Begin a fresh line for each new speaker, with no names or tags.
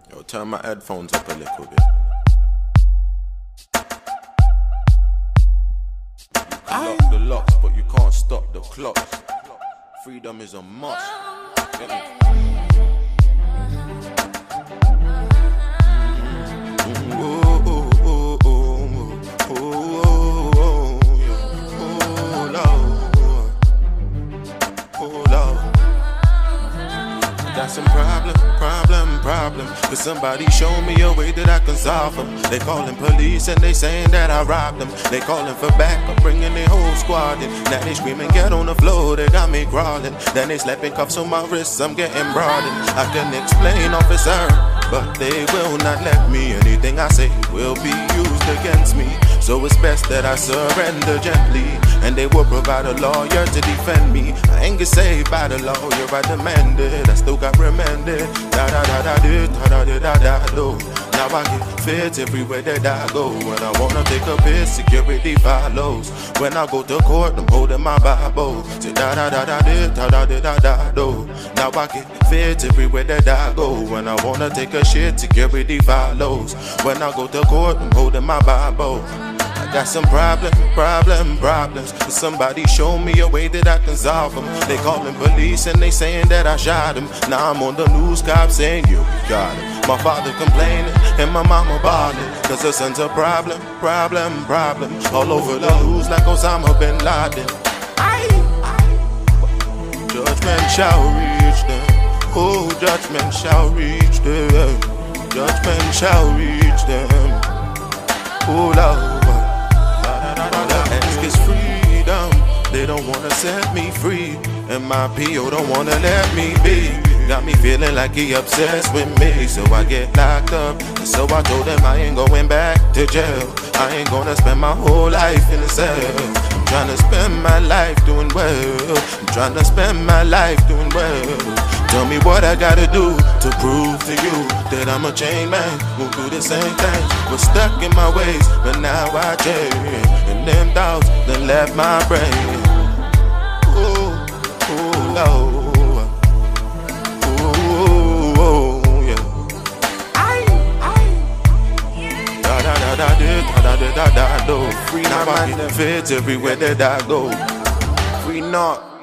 Yo, turn my headphones up a little bit. You can lock the locks, but you can't stop the clocks. Freedom is a must. Get me? Got some problem. Could somebody show me a way that I can solve them? They calling police and they saying that I robbed them. They calling for backup, bringing their whole squad in. Now they screaming, get on the floor, they got me crawling. Then they slapping cuffs on my wrists, I'm getting broadened. I can explain, officer, but they will not let me. Anything I say will be used against me. So it's best that I surrender gently, and they will provide a lawyer to defend me. I ain't get saved by the lawyer, I demanded. I still got remanded. Da-da-da-da-do. Now I get fit everywhere that I go. When I wanna take a piss, security follows. When I go to court, I'm holding my Bible. Say da-da-da-da-da-da-da-da-do. Now I get fit everywhere that I go. When I wanna take a shit, security follows. When I go to court, I'm holding my Bible. I got some problems. Could somebody show me a way that I can solve them? They calling police and they saying that I shot him. Now I'm on the news, cops saying you got him. My father complaining and my mama bawling, cause her son's a problem. All over the news like Osama bin Laden. Judgment shall reach them. Oh, judgment shall reach them. Judgment shall reach them. Oh, Lord. Ask is freedom. They don't wanna set me free, and my PO don't wanna let me be. Got me feeling like he obsessed with me, so I get locked up. So I told him I ain't going back to jail. I ain't gonna spend my whole life in a cell. I'm trying to spend my life doing well. I'm trying to spend my life doing well. Tell me what I gotta do to prove to you that I'm a chain man. Won't do the same thing. Was stuck in my ways, but now I change. And them thoughts that left my brain. Ooh, ooh, oh. Free my mind and fits everywhere that I go. Free not.